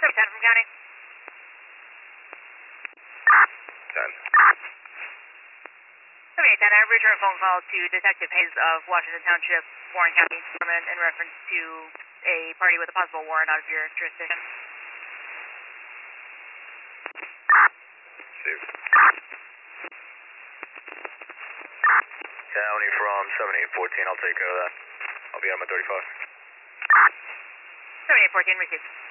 10 from county. 10. 7810, I return a phone call to Detective Hayes of Washington Township, Warren County Government in reference to a party with a possible warrant out of your jurisdiction. Steve. County from 7814, I'll take care of that. I'll be on my 35. 7814, received.